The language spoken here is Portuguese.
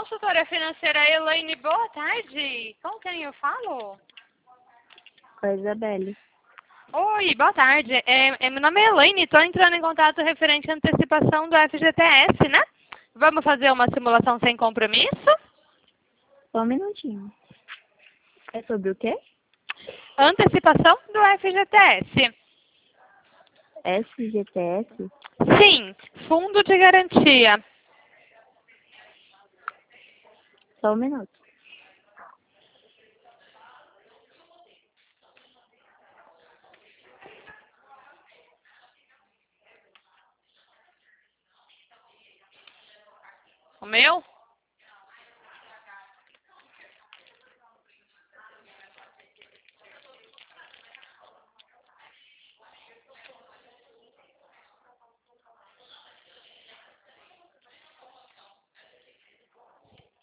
Consultora financeira Elaine, boa tarde. Com quem eu falo? Oi, Isabelle. Oi, boa tarde. Meu nome é Elaine, estou entrando em contato referente à antecipação do FGTS, né? Vamos fazer uma simulação sem compromisso? Só um minutinho. É sobre o quê? Antecipação do FGTS. FGTS? Sim, Fundo de Garantia. Só um minuto. O meu?